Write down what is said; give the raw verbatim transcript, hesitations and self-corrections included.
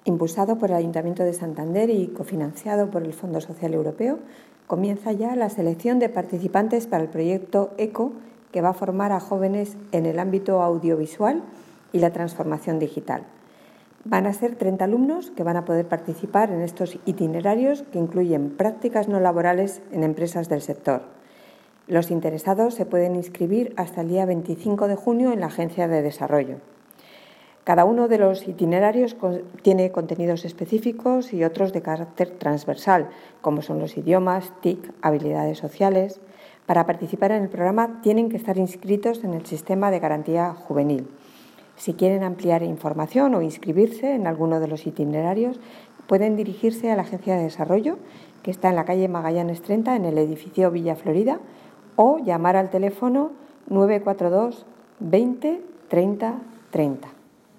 Impulsado por el Ayuntamiento de Santander y cofinanciado por el Fondo Social Europeo, comienza ya la selección de participantes para el proyecto ECO, que va a formar a jóvenes en el ámbito audiovisual y la transformación digital. Van a ser treinta alumnos que van a poder participar en estos itinerarios que incluyen prácticas no laborales en empresas del sector. Los interesados se pueden inscribir hasta el día veinticinco de junio en la Agencia de Desarrollo. Cada uno de los itinerarios tiene contenidos específicos y otros de carácter transversal, como son los idiomas, T I C, habilidades sociales. Para participar en el programa tienen que estar inscritos en el Sistema de Garantía Juvenil. Si quieren ampliar información o inscribirse en alguno de los itinerarios, pueden dirigirse a la Agencia de Desarrollo, que está en la calle Magallanes treinta, en el edificio Villa Florida, o llamar al teléfono nueve cuatro dos veinte treinta treinta.